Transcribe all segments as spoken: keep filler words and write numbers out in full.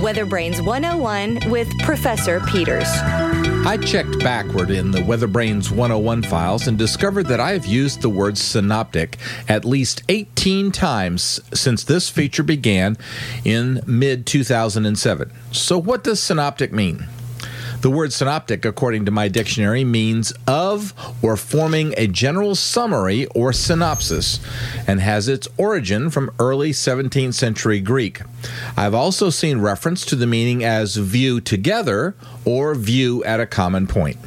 Weather Brains one oh one with Professor Peters. I checked backward in the Weather Brains one oh one files and discovered that I have used the word synoptic at least eighteen times since this feature began in mid two thousand seven. So what does synoptic mean? The word synoptic, according to my dictionary, means of or forming a general summary or synopsis, and has its origin from early seventeenth century Greek. I've also seen reference to the meaning as view together or view at a common point.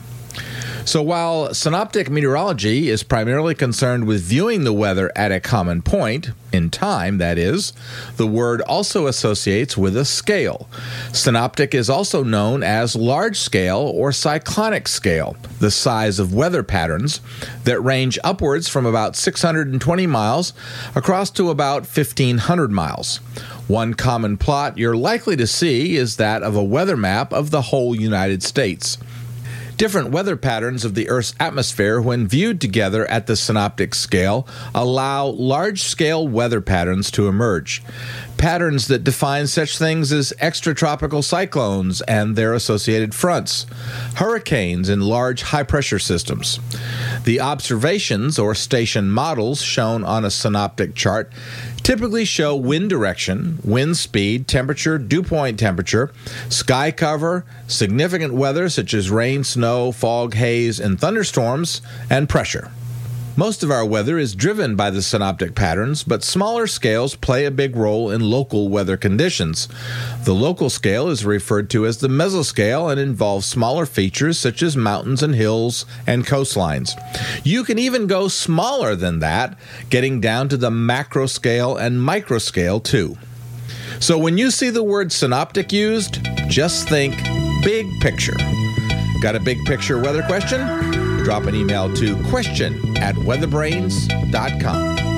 So while synoptic meteorology is primarily concerned with viewing the weather at a common point, in time, that is, the word also associates with a scale. Synoptic is also known as large scale or cyclonic scale, the size of weather patterns that range upwards from about six hundred twenty miles across to about fifteen hundred miles. One common plot you're likely to see is that of a weather map of the whole United States. Different weather patterns of the Earth's atmosphere, when viewed together at the synoptic scale, allow large-scale weather patterns to emerge. Patterns that define such things as extratropical cyclones and their associated fronts, hurricanes, and large high-pressure systems. The observations or station models shown on a synoptic chart typically show wind direction, wind speed, temperature, dew point temperature, sky cover, significant weather such as rain, snow, fog, haze, and thunderstorms, and pressure. Most of our weather is driven by the synoptic patterns, but smaller scales play a big role in local weather conditions. The local scale is referred to as the mesoscale and involves smaller features such as mountains and hills and coastlines. You can even go smaller than that, getting down to the macro scale and microscale too. So when you see the word synoptic used, just think big picture. Got a big picture weather question? Drop an email to question at weatherbrains dot com.